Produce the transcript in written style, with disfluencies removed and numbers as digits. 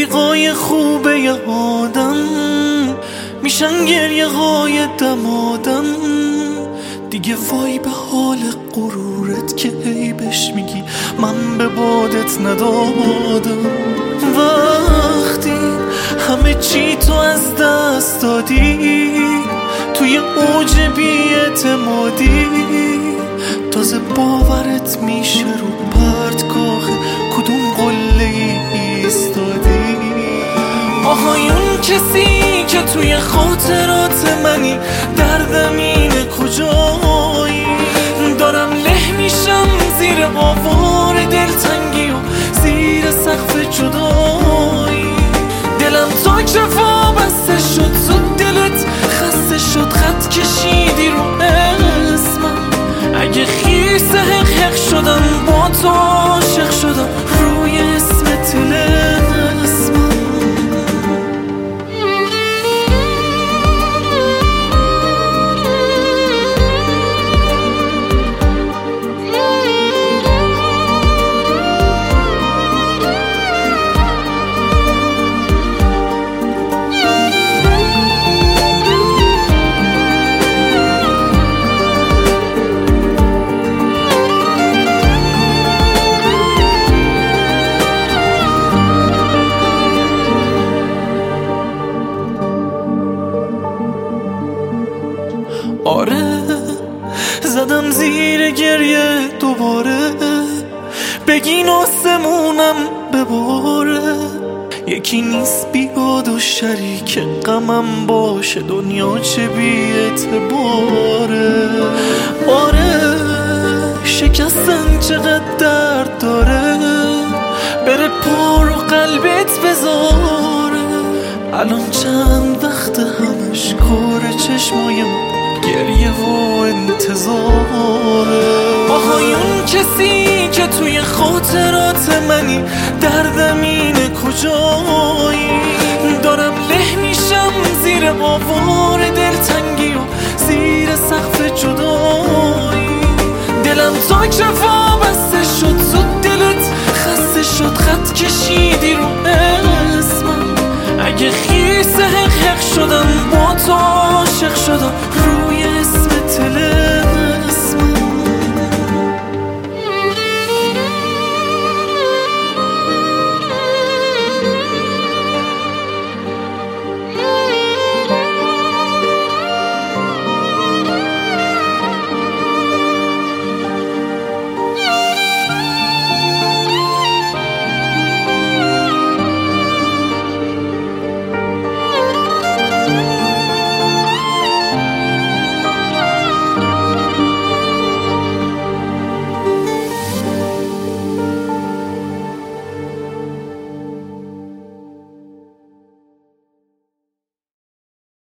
رفیقای خوبه ی آدم میشن گریه های دمادم. دیگه وای به حال غرورت که عیبش میگی من به بادت ندادم. وقتی همه چی تو از دست دادی توی اوج بی‌اعتمادی، تازه باورت میشه رو پرتگاه کدوم قله ایستادی. آهایون کسی که توی خاطرات منی دردم اینه کجایی؟ دارم له میشم زیر آوار دلتنگی و زیر سقف جدایی. دلم تا کفا بسته شد، زود دلت خسته شد، خط کشیدی رو اسمم. اگه خیس حق شدم با تو عاشق شدم روی اسم طلسمم. آره زدم زیر گریه دوباره، بگین آسمونم بباره. یکی نیست بیاد و شریک غمم باشه، دنیا چه بی اعتباره. آره شکستن چقدر درد داره، بره پر و قلبت بذاره. الان چند وقت همش کار چشمای گریه و انتظاره. آهایون کسی که توی خاطرات منی دردم اینه کجایی؟ دارم له میشم زیر آوار دلتنگی و زیر سقف جدایی. دلم تا کفا بسته شد، زود دلت خسته شد، خط کشیدی رو اسمم. اگه خیس حق شدم با تو عاشق شدم روی اسم طلسمم.